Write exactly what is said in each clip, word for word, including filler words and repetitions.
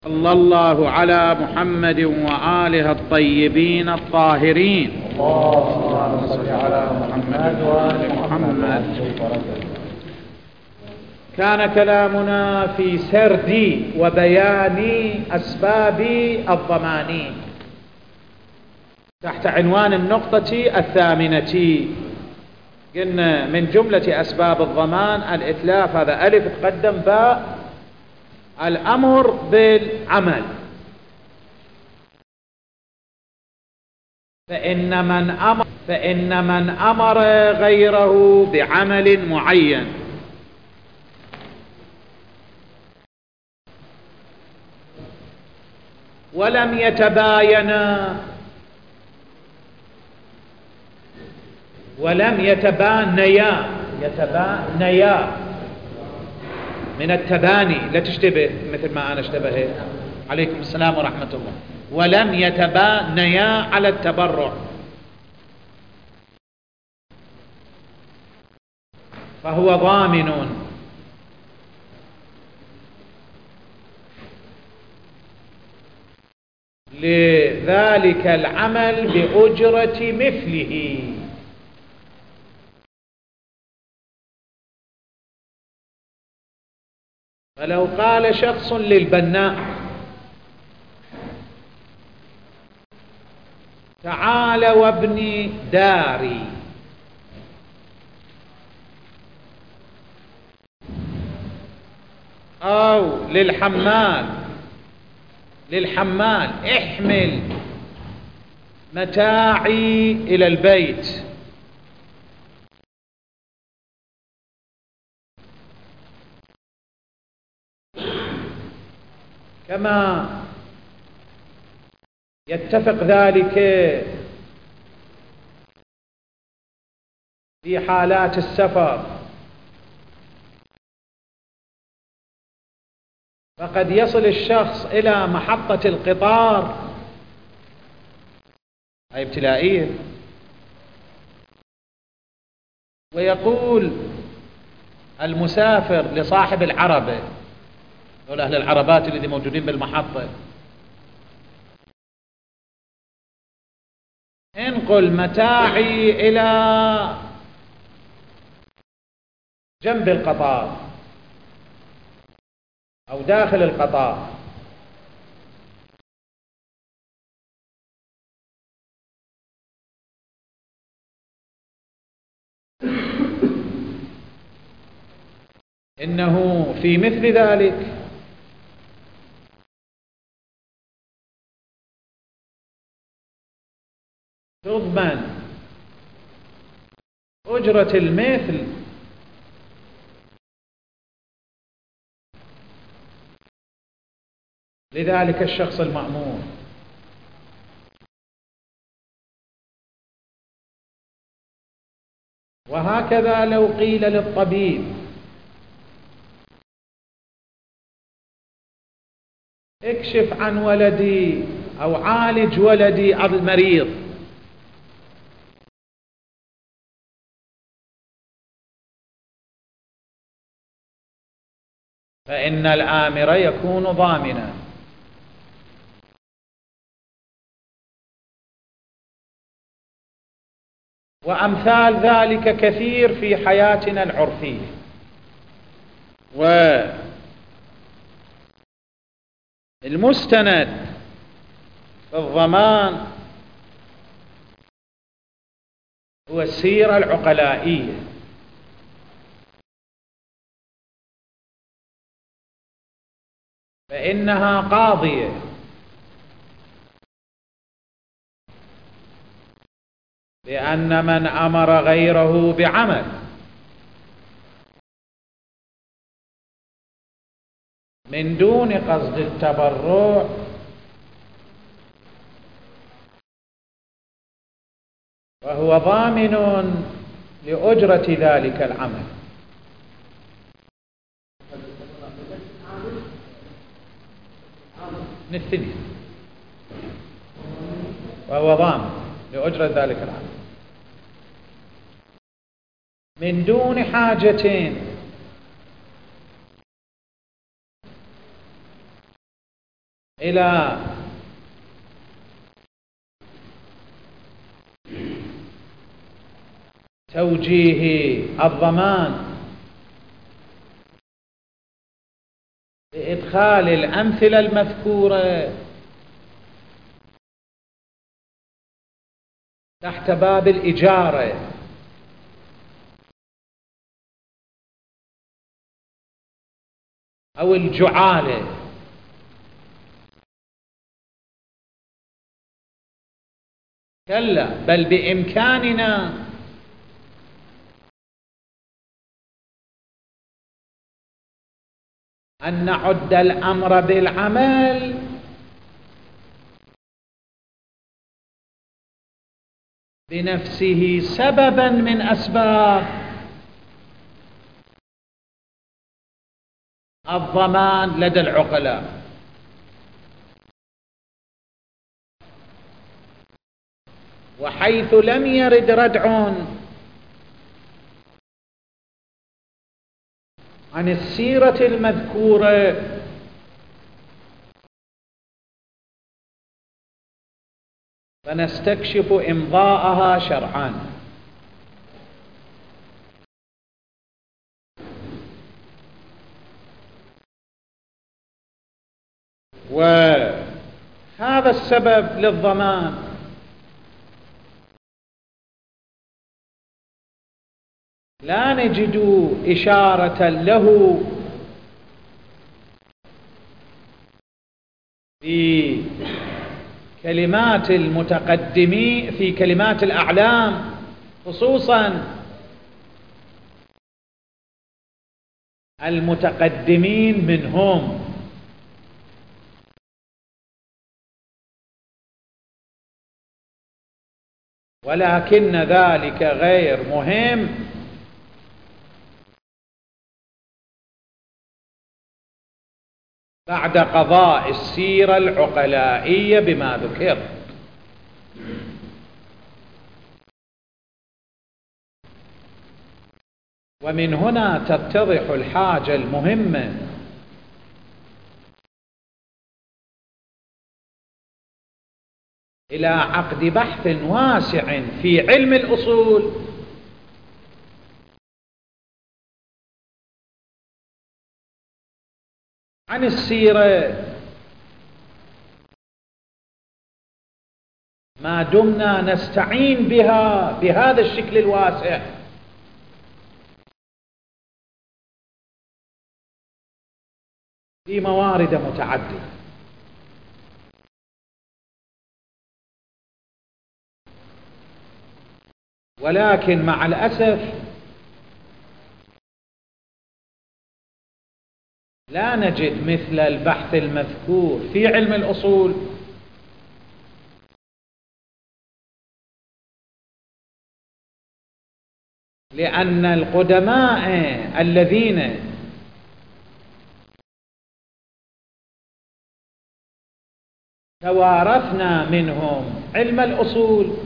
صلى الله على محمد وآله الطيبين الطاهرين. اللهم صل على محمد وآل محمد. كان كلامنا في سرد وبيان أسباب الضمان تحت عنوان النقطة الثامنة. قلنا من جملة أسباب الضمان الإتلاف، هذا ألف تقدم باء، الأمر بالعمل. فإن من أمر, فإن من أمر غيره بعمل معين ولم يتباينا ولم يتبانيا يتبانيا من التباني، لا تشتبه مثل ما أنا اشتبهت. عليكم السلام ورحمة الله. ولم يتبانيا على التبرع، فهو ضامن لذلك العمل بأجرة مثله. فلو قال شخص للبناء: تعال وابني داري، أو للحمال للحمال احمل متاعي إلى البيت، كما يتفق ذلك في حالات السفر، فقد يصل الشخص إلى محطة القطار، أي ابتلائية، ويقول المسافر لصاحب العربة، دول أهل العربات الذين موجودين بالمحطة: انقل متاعي إلى جنب القطار أو داخل القطار. إنه في مثل ذلك تضمن أجرة المثل لذلك الشخص المأمور. وهكذا لو قيل للطبيب: اكشف عن ولدي أو عالج ولدي المريض، فإن الآمر يكون ضامنا. وأمثال ذلك كثير في حياتنا العرفية. والمستند في الضمان هو السيرة العقلائية، فإنها قاضية لأن من أمر غيره بعمل من دون قصد التبرع فهو ضامن لأجرة ذلك العمل. نثني وهو ضامن لأجرة ذلك العمل من دون حاجتين إلى توجيه الضمان بإدخال الأمثلة المذكورة تحت باب الإجارة أو الجعالة، كلا، بل بإمكاننا أن نعد الأمر بالعمل بنفسه سببا من أسباب الضمان لدى العقلاء. وحيث لم يرد ردع عن السيرة المذكورة فنستكشف إمضاءها شرعا. وهذا السبب للضمان لا نجد إشارة له في كلمات المتقدمين، في كلمات الأعلام خصوصا المتقدمين منهم، ولكن ذلك غير مهم بعد قضاء السيرة العقلائية بما ذكر. ومن هنا تتضح الحاجة المهمة إلى عقد بحث واسع في علم الأصول عن السيرة ما دمنا نستعين بها بهذا الشكل الواسع في موارد متعددة. ولكن مع الأسف لا نجد مثل البحث المذكور في علم الأصول لأن القدماء الذين توارثنا منهم علم الأصول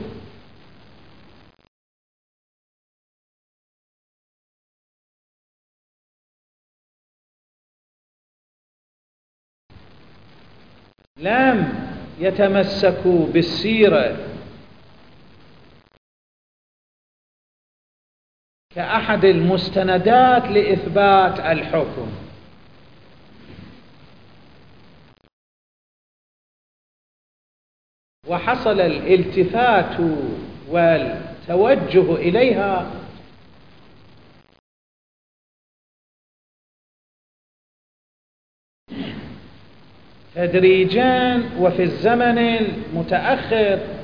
لم يتمسكوا بالسيرة كأحد المستندات لإثبات الحكم، وحصل الالتفات والتوجه إليها تدريجا وفي الزمن المتأخر.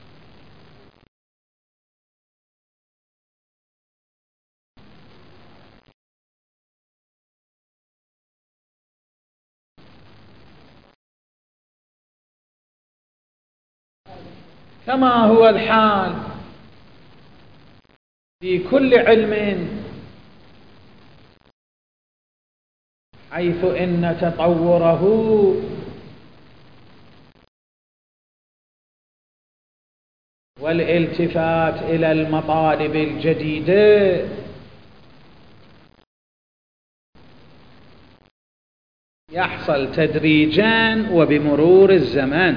كما هو الحال في كل علم، حيث إن تطوره والالتفات إلى المطالب الجديدة يحصل تدريجا وبمرور الزمن.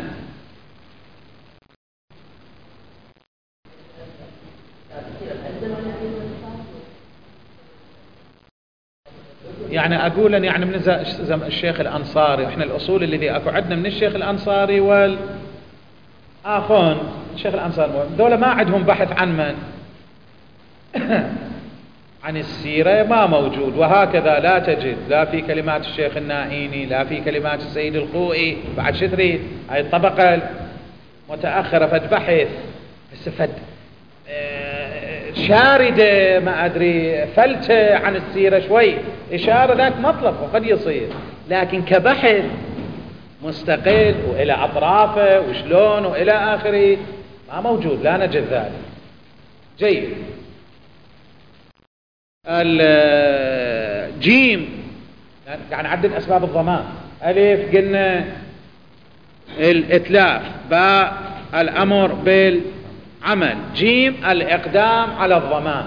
يعني أقول أن يعني من الشيخ الأنصاري، إحنا الأصول الذي أكو عندنا من الشيخ الأنصاري والآخون الشيخ الأنصاري دولة ما عندهم بحث عن من عن السيرة ما موجود، وهكذا لا تجد لا في كلمات الشيخ النائيني لا في كلمات السيد الخوئي. بعد شو تريد؟ هاي الطبقة المتأخرة فد بحث فد شاردة ما أدري فلتة عن السيرة شوي إشارة ذاك مطلب وقد يصير، لكن كبحث مستقل وإلى أطرافه وشلون وإلى آخره ما موجود، لا نجد ذلك. جيد. الجيم يعني عدد أسباب الضمان. ألف قلنا الإتلاف، باء الأمر بالعمل، جيم الإقدام على الضمان.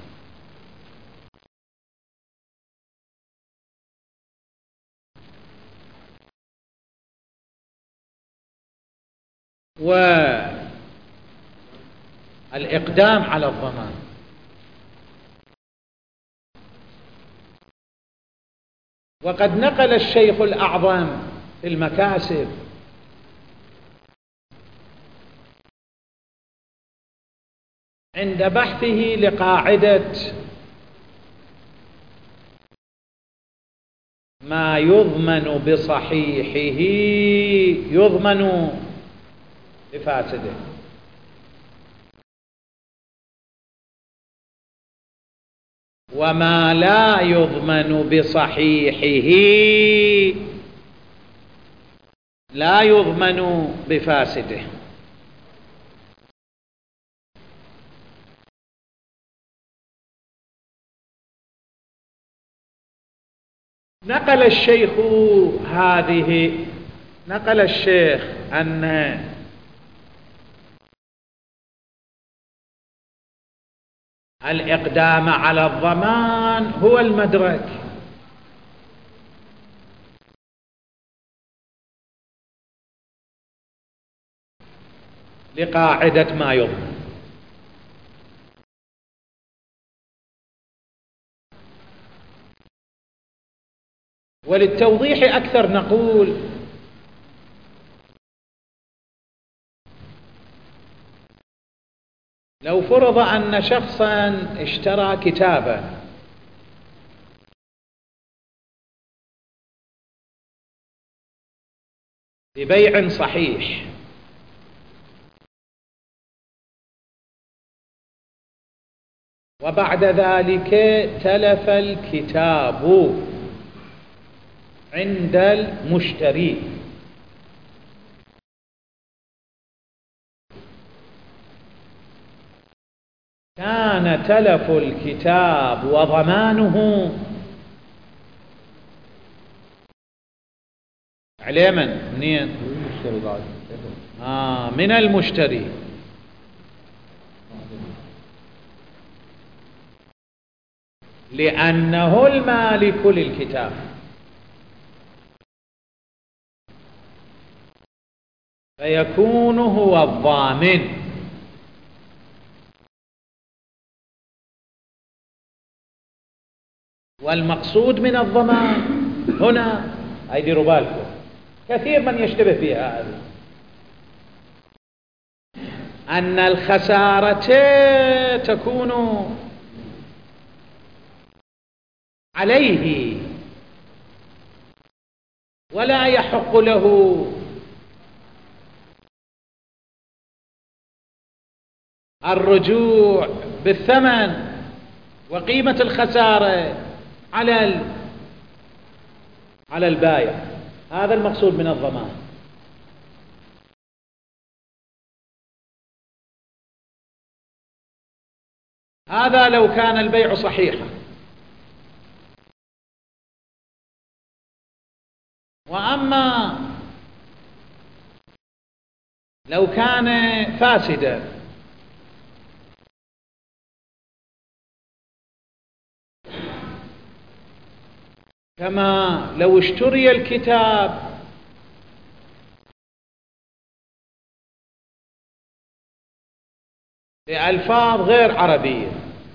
والإقدام على الضمان. وقد نقل الشيخ الأعظم في المكاسب عند بحثه لقاعدة ما يضمن بصحيحه يضمن بفاسده، وما لا يضمن بصحيحه لا يضمن بفاسده. نقل الشيخ هذه نقل الشيخ أن الإقدام على الضمان هو المدرك، لقاعدة ما يضمن. وللتوضيح أكثر نقول لو فرض أن شخصا اشترى كتابا ببيع صحيح وبعد ذلك تلف الكتاب عند المشتري، كان تلف الكتاب وضمانه عليه من؟ منين؟ آه من المشتري، لأنه المالك للكتاب. فيكون هو الضامن. والمقصود من الضمان هنا أيديروا بالكم كثير من يشتبه فيها هذه، أن الخسارة تكون عليه ولا يحق له الرجوع بالثمن وقيمة الخسارة على على البائع. هذا المقصود من الضمان. هذا لو كان البيع صحيحا. وأما لو كان فاسدا كما لو اشتري الكتاب بألفاظ غير عربية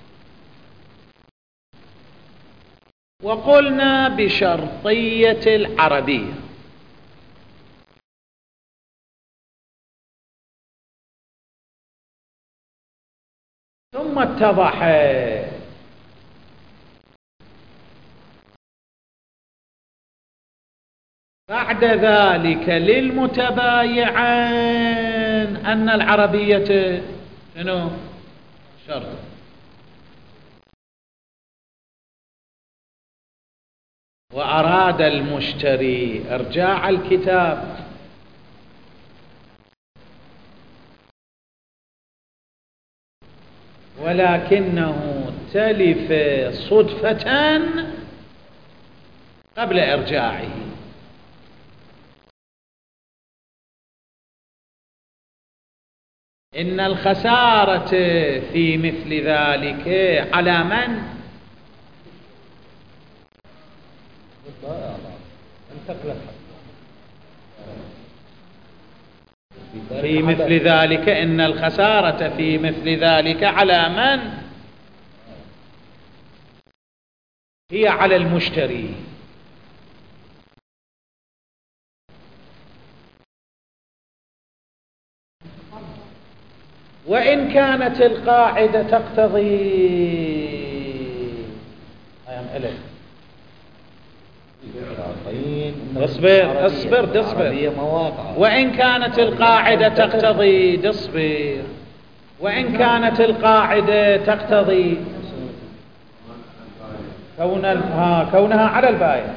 وقلنا بشرطية العربية، ثم اتضح بعد ذلك للمتبايعين أن العربية شنو؟ شرط. وأراد المشتري إرجاع الكتاب ولكنه تلف صدفة قبل إرجاعه، إن الخسارة في مثل ذلك على من؟ في مثل ذلك إن الخسارة في مثل ذلك على من؟ هي على المشتري. وإن كانت القاعدة تقتضي اصبر اصبر اصبر وإن كانت القاعدة تقتضي تصبر وإن كانت القاعدة تقتضي كون ها كونها على البائع،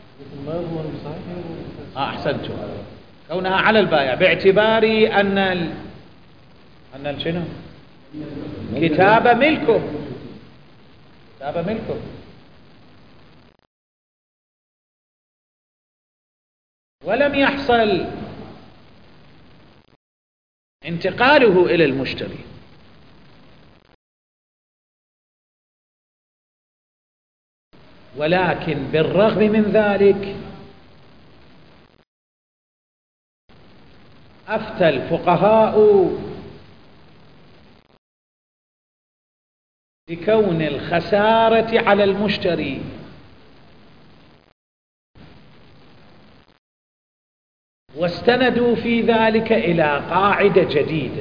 اه احسنتم، كونها على البائع باعتبار ان ال... ان ال... شنو؟ كتاب ملكه، كتاب ملكه. ولم يحصل انتقاله إلى المشتري، ولكن بالرغم من ذلك أفتى الفقهاء بكون الخسارة على المشتري، واستندوا في ذلك إلى قاعدة جديدة،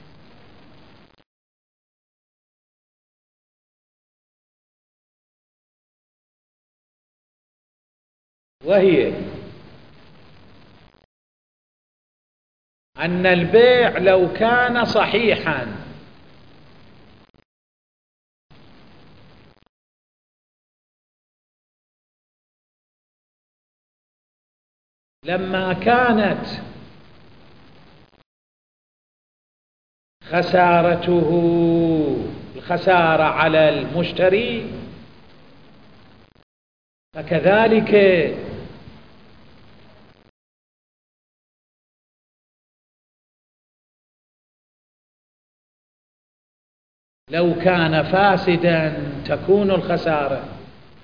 وهي أن البيع لو كان صحيحا لما كانت خسارته الخسارة على المشتري، فكذلك لو كان فاسدا تكون الخسارة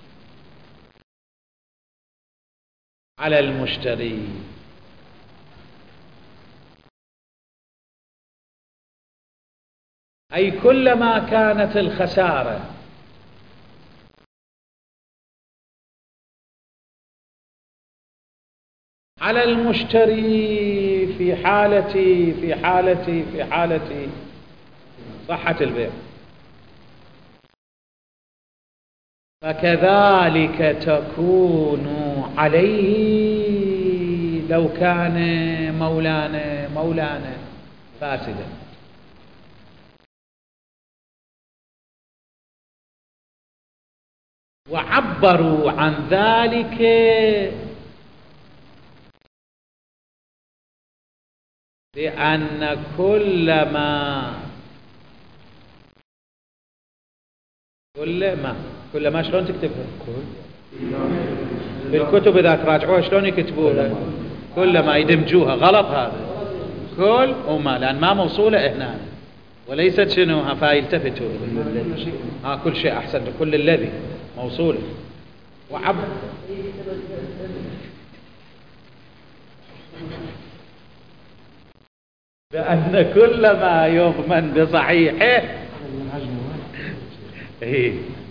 على المشتري. أي كلما كانت الخسارة على المشتري في حالة في حالة في حالة صحة البيع، فكذلك تكون عليه لو كان مولانا مولانا فاسدا. وعبروا عن ذلك بأن كل ما كل ما كل ما شلون تكتبها بالكتب إذا تراجعوها شلون يكتبوها؟ كل ما يدمجوها غلط، هذا كل وما، لأن ما موصولة هنا وليست شنو فيلتفتوا ها كل شيء. أحسن، كل الذي موصولة وعب بأن كل ما يضمن بصحيحه إيه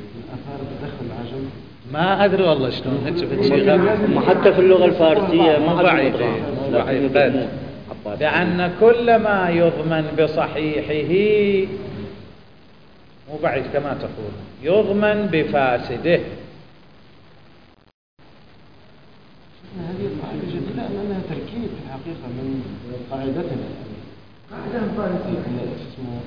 ما أدري والله شلون شفت شيء حتى في اللغة الفارسية مو بعيد مو بعيد بأن كل ما يضمن بصحيحه مو بعيد كما تقول يضمن بفاسده. هذه القاعدة جميلة أنها تركيب في الحقيقة من قاعدتنا قاعدة فارسية اسمه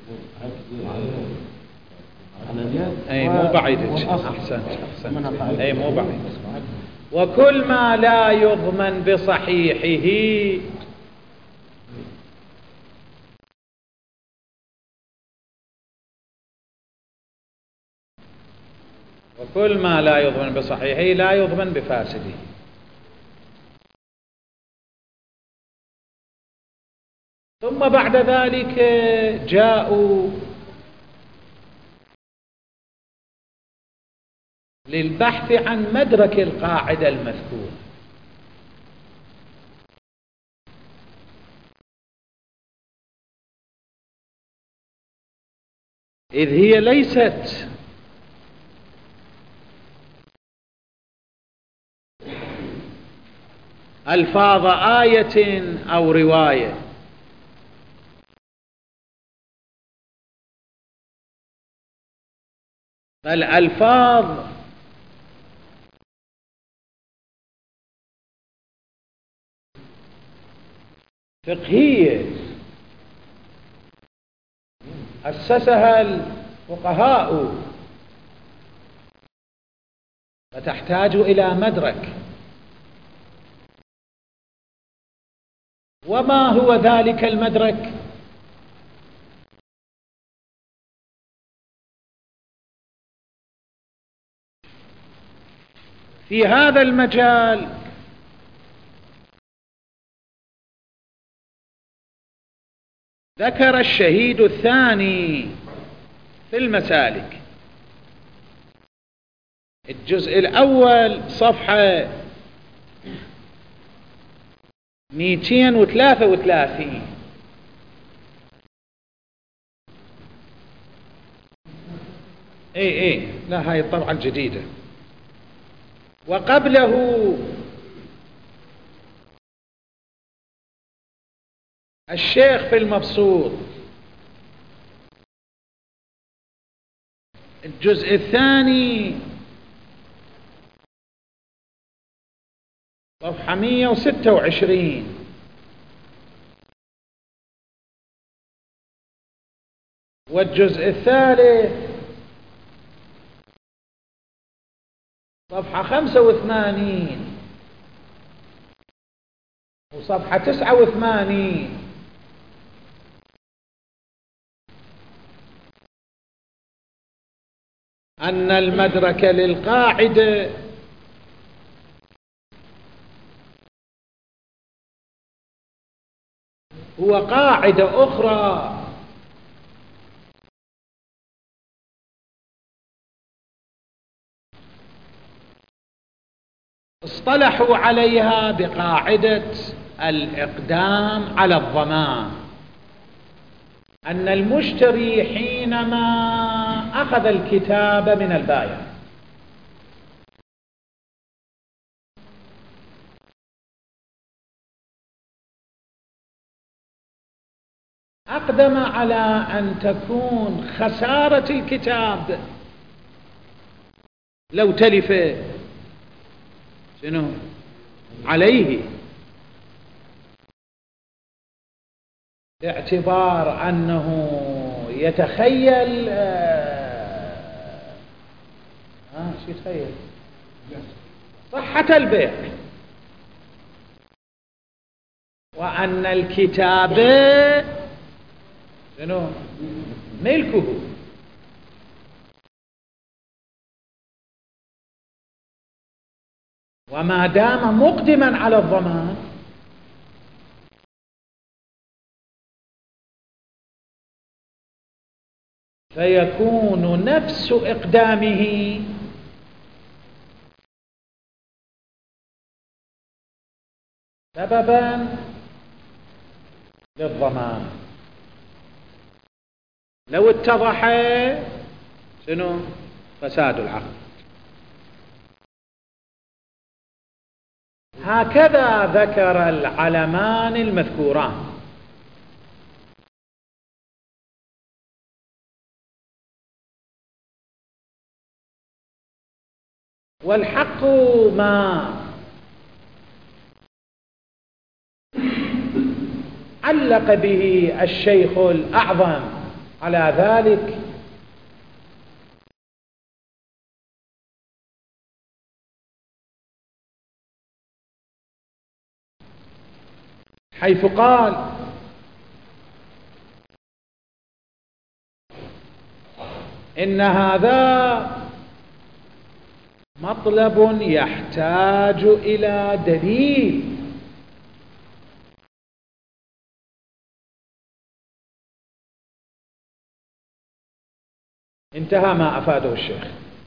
أي مو بعيد أحسنت أحسنت أي مو بعيد. وكل ما لا يضمن بصحيحه وكل ما لا يضمن بصحيحه لا يضمن بفاسده. ثم بعد ذلك جاءوا للبحث عن مدرك القاعدة المذكورة، إذ هي ليست ألفاظ آية أو رواية، بل ألفاظ فقهية أسسها الفقهاء فتحتاج إلى مدرك. وما هو ذلك المدرك؟ في هذا المجال ذكر الشهيد الثاني في المسالك الجزء الأول صفحة مئتين وثلاثة وثلاثين اي اي لا هاي الطبعة الجديدة. وقبله الشيخ في المبسوط الجزء الثاني صفحة مئة وستة وعشرين. والجزء الثالث صفحة خمسة وثمانين وصفحة تسعة وثمانين. أن المدرك للقاعدة هو قاعدة أخرى اصطلحوا عليها بقاعدة الإقدام على الضمان. أن المشتري حينما أخذ الكتاب من البائع أقدم على أن تكون خسارة الكتاب لو تلف شنو عليه، باعتبار أنه يتخيل آه شو يتخيل صحة البيع، وأن الكتابة شنو ملكه. وما دام مقدما على الضمان فيكون نفس إقدامه سببا للضمان. لو اتضح شنو؟ فساد العقد. هكذا ذكر العلمان المذكوران. والحق ما علق به الشيخ الأعظم على ذلك حيث قال: إن هذا مطلب يحتاج إلى دليل. انتهى ما أفاده الشيخ.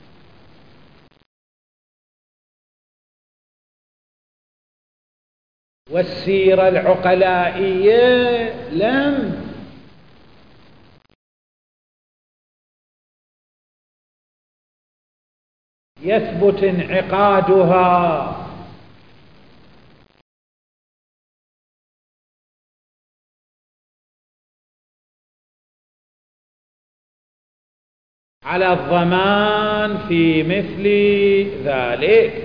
والسيرة العقلائية لم يثبت انعقادها على الضمان في مثل ذلك.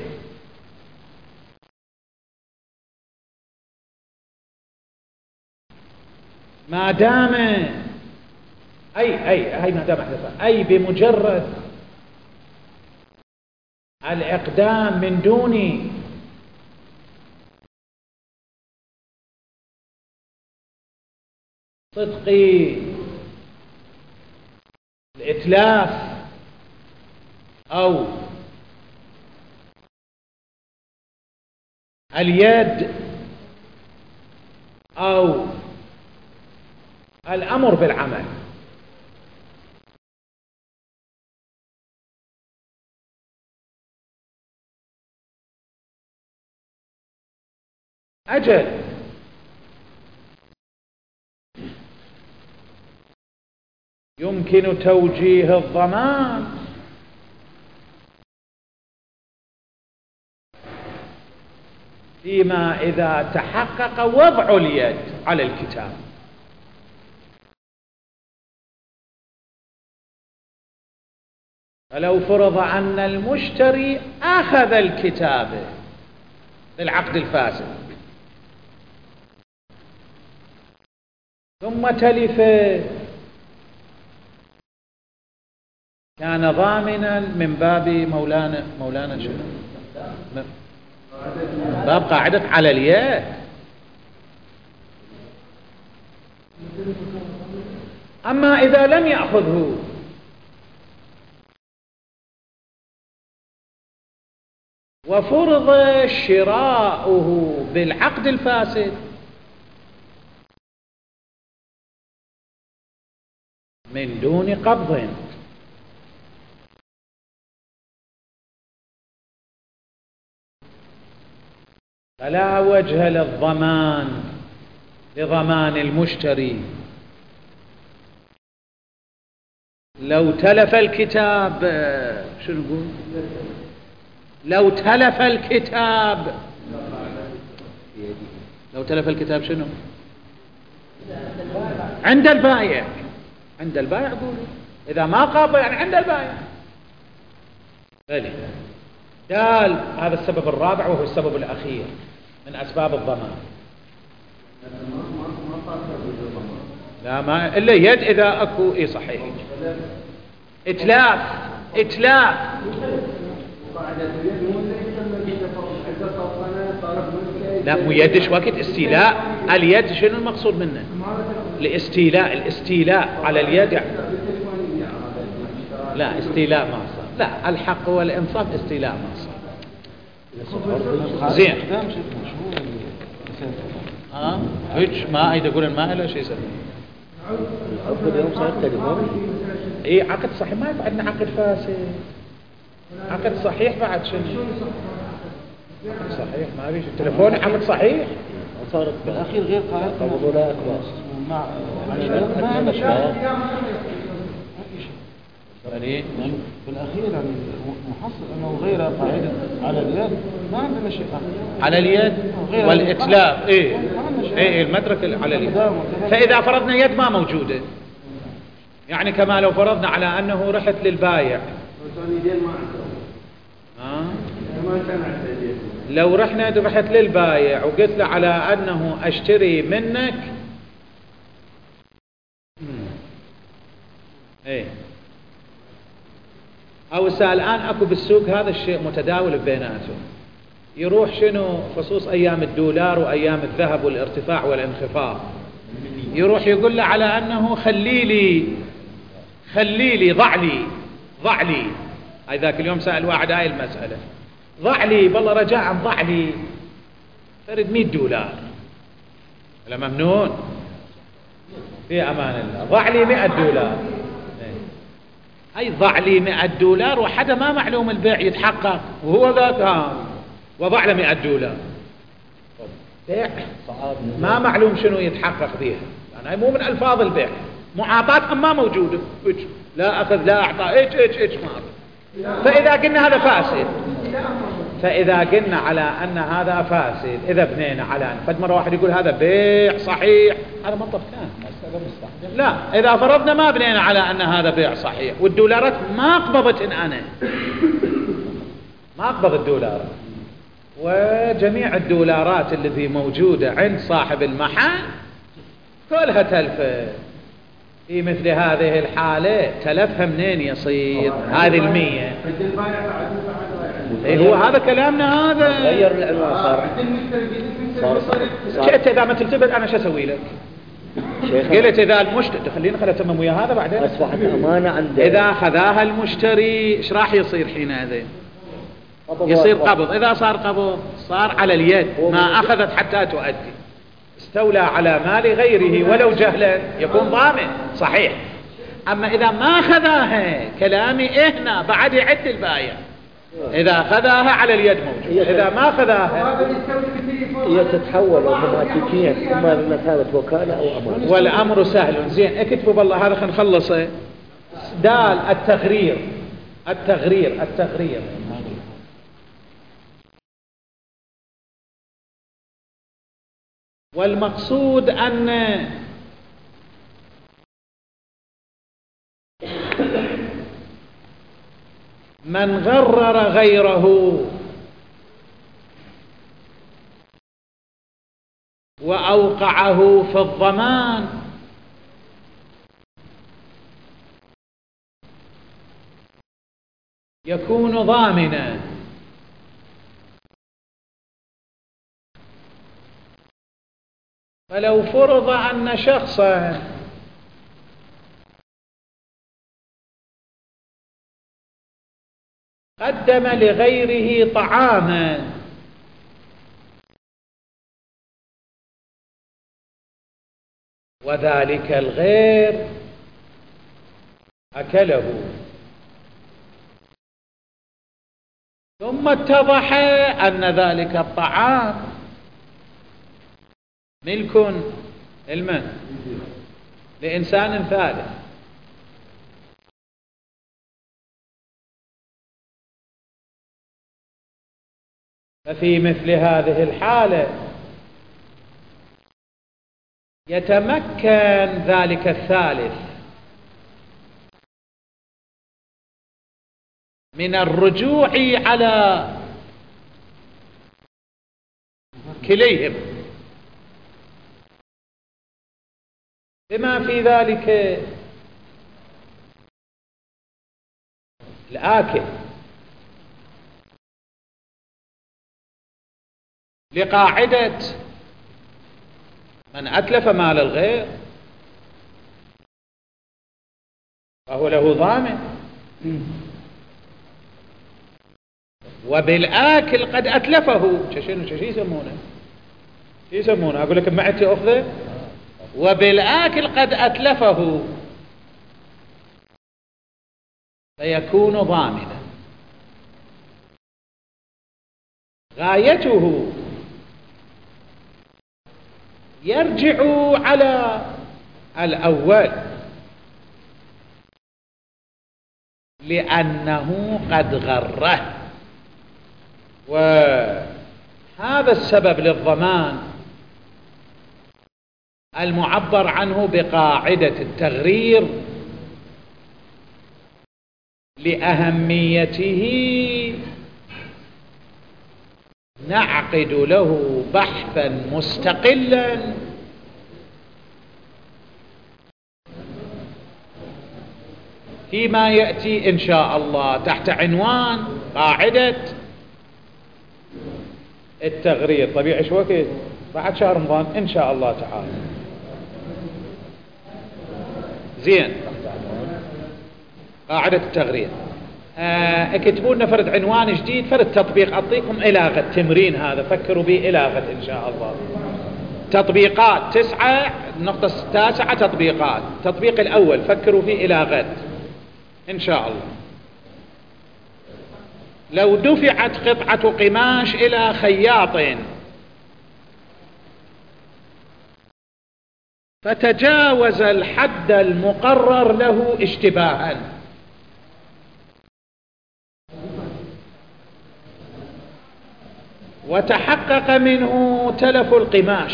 ما دام أي أي هي ما دام أحدث أي بمجرد الإقدام من دون صدق الإتلاف أو اليد أو الأمر بالعمل. أجل يمكن توجيه الضمان فيما إذا تحقق وضع اليد على الكتاب. فلو فرض أن المشتري أخذ الكتاب للعقد الفاسد ثم تلف، كان ضامنا من باب مولانا مولانا شنو؟ من باب قاعدة على اليد. أما إذا لم يأخذه وفرض شراؤه بالعقد الفاسد من دون قبض، فلا وجه للضمان لضمان المشتري. لو تلف الكتاب شنو نقول؟ لو تلف الكتاب لو تلف الكتاب شنو؟ عند البائع. عند البائع قولوا، إذا ما قابل يعني عند البائع. بلي دال هذا السبب الرابع وهو السبب الأخير من أسباب الضمان. لا ما إلا يد إذا أكو إيه صحيح. إتلاف إتلاف لا مو يدش وقت استيلاء. اليد شنو المقصود منه؟ الاستيلاء. الاستيلاء على اليد يعني. لا استيلاء ما صار. لا الحق والإنصاف استيلاء ما صار. زين ها هيك ما أيد أقول ما له شيء يسمى عقد اليوم صار تليفون. إيه عقد صحيح ما بعدنا عقد فاسد. عقد صحيح بعد شنو؟ عقد صحيح ما بيش التليفون عقد صحيح. صارت بالأخير غير قائد مع ما مشى يعني بالأخير يعني محصل أنه غير قاعدة على اليد ما عندنا شيء على اليد والإتلاف إيه إيه المدرك على اليد. فإذا فرضنا يد ما موجودة، يعني كما لو فرضنا على أنه رحت للبايع آه؟ لو رحنا رحت للبايع وقلت له على أنه أشتري منك إيه أو الآن أكو بالسوق هذا الشيء متداول بيناتهم، يروح شنو خصوص أيام الدولار وأيام الذهب والارتفاع والانخفاض، يروح يقول له على أنه خلي لي خلي لي ضع لي ضع لي هاي ذاك اليوم سأل واحد هاي المسألة، ضع لي بالله رجاء ضع لي فرد مئة دولار، لا ممنون في أمان الله، ضع لي مئة دولار، أي ضع لي مئة دولار وحدا ما معلوم البيع يتحقق وهو ذاك ها وضع له مئة دولار بيع ما معلوم شنو يتحقق بها، يعني مو من ألفاظ البيع، معاطاة ما موجودة، لا أخذ لا أعطى إيش إيش إيش ما أخذ. فإذا قلنا هذا فاسد، فإذا قلنا على أن هذا فاسد، إذا بنينا على أن فد مرة واحد يقول هذا بيع صحيح، هذا منطق كان لا، إذا فرضنا ما بنينا على أن هذا بيع صحيح والدولارات ما قبضت إن أنا ما قبض الدولارات، وجميع الدولارات التي موجودة عند صاحب المحل كلها تلفت، في مثل هذه الحالة تلفها منين يصير هذه المية؟ إيه هو هذا كلامنا هذا غير العنوان صار صار صار كنت إذا ما تلتفت أنا شو أسوي لك؟ قلت إذا المشتري خلينا خلينا أتمم ويا هذا بعدين أصبحت أمانة عند إذا خذاها المشتري إيش راح يصير حينئذ؟ يصير قبض، إذا صار قبض صار على اليد ما أخذت حتى تؤدي، استولى على مال غيره ولو جهلا يكون ضامن صحيح. أما إذا ما خذاها كلامي إهنا بعد يعد البايع، إذا خذاها على اليد موجود، إذا ما خذاها هي تتحول اوتوماتيكيا اما بمثابة وكالة او امانة، والامر سهل. زين اكتبوا بالله هذا خلينا نخلصه. دال التغرير التغرير التغرير والمقصود أن من غرر غيره وأوقعه في الضمان يكون ضامنا، فلو فرض أن شخصا قدم لغيره طعاما وذلك الغير أكله، ثم اتضح أن ذلك الطعام ملك المن لإنسان ثالث، ففي مثل هذه الحالة يتمكن ذلك الثالث من الرجوع على كليهم بما في ذلك الآكل لقاعدة من أتلف مال الغير فهو له ضامن، وبالآكل قد أتلفه شو يسمونه شو يسمونه أقول لك معدتي أخذه، وبالآكل قد أتلفه فيكون ضامنا. غايته يرجع على الأول لأنه قد غره، وهذا السبب للضمان المعبر عنه بقاعدة التغرير لأهميته نعقد له بحثا مستقلا فيما يأتي إن شاء الله تحت عنوان قاعدة التغرير. طبيعي شو وقت بعد شهر رمضان إن شاء الله تعالى. زين، قاعدة التغرير. آه اكتبوا لنا فرد عنوان جديد، فرد تطبيق، أعطيكم إلى غد تمرين هذا، فكروا به إلى غد إن شاء الله. تطبيقات تسعة، النقطة التاسعة تطبيقات. التطبيق الأول فكروا فيه إلى غد إن شاء الله. لو دفعت قطعة قماش إلى خياط فتجاوز الحد المقرر له اشتباها، وتحقق منه تلف القماش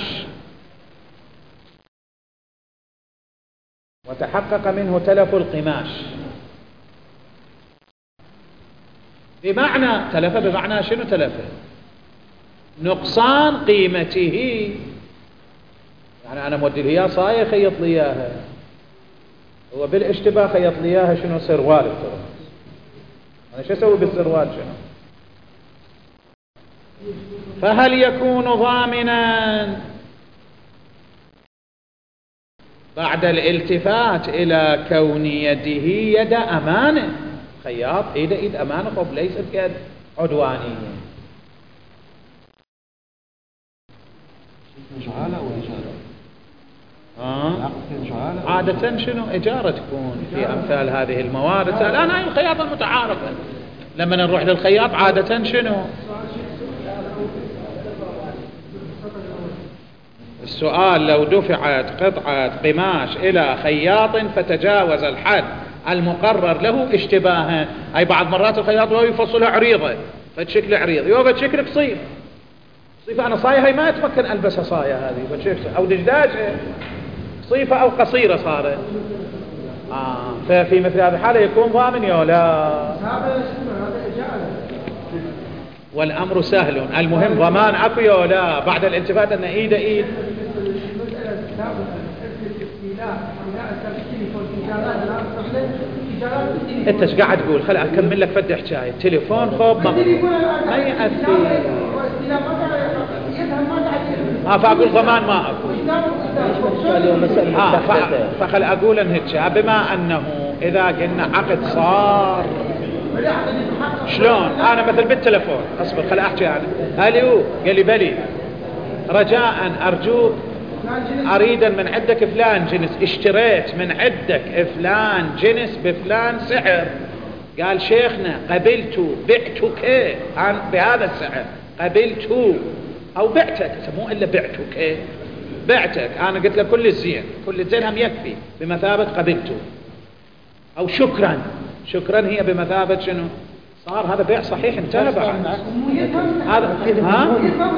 وتحقق منه تلف القماش بمعنى تلف، بمعنى شنو تلف؟ نقصان قيمته. يعني أنا مودي له إياه صاية خيط لي إياها، هو بالاشتباه خيط لي إياها شنو؟ سروال. ترى أنا شو أسوي بالسروال شنو؟ فهل يكون ضامنا بعد الالتفات إلى كون يده يد أمانة؟ خياط إيد إيد أمانة، طب ليست يد عدوانية. جعالة أو إجارة؟ آه. عادة شنو؟ إجارة تكون في أمثال هذه الموارد. الآن هاي الخياطة المتعارفة، لما نروح للخياط عادة شنو؟ السؤال لو دفعت قطعة قماش إلى خياط فتجاوز الحد المقرر له اشتباها، أي بعض مرات الخياط هو يفصلها عريضة فتشكل عريض، يوم تشكل قصير قصيفة. أنا صاية هاي ما أتمكن ألبسها صاية هذه فتشكل، أو دجداجة قصيفة أو قصيرة صارت. آه. ففي مثل هذه الحالة يكون ضامن يا لا؟ والأمر سهل. المهم ضمان أكو يا لا بعد الالتفات أن إيد إيد. انت ايش قاعد تقول؟ خل اكمل لك فد حكايه. التليفون خوب ما يأثر. اه فاقول ضمان ما اكو. اه فخل اقول ان هيك بما انه اذا قلنا عقد صار شلون. انا مثل بالتليفون اصبر خل احكي انا. الو قال لي بلي رجاء ارجوك أريدا من عندك فلان جنس، اشتريت من عندك فلان جنس بفلان سعر. قال شيخنا قبلت بعتك بهذا السعر، قبلت أو بعتك، مو إلا بعتك بعتك. أنا قلت له كل الزين، كل الزين هم يكفي بمثابة قبلت. أو شكرا، شكرا هي بمثابة شنو؟ صار هذا بيع صحيح انتهى بعد. هذا ها؟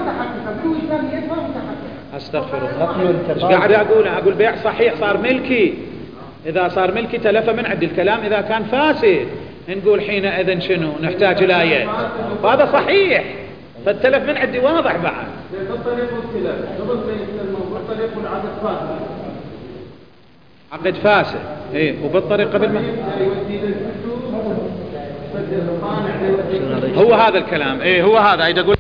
استغفر الله. ايش قاعد اقول؟ اقول بيع صحيح صار ملكي. اذا صار ملكي تلف من عندي. الكلام اذا كان فاسد نقول حينئذ شنو؟ نحتاج الى يد. هذا صحيح فالتلف من عندي واضح بعد. بالطريق والخلاف قبل الموضوع طريق العقد فاسد. عقد فاسد اي وبالطريق قبل ما هو هذا الكلام. ايه هو هذا اذا اقول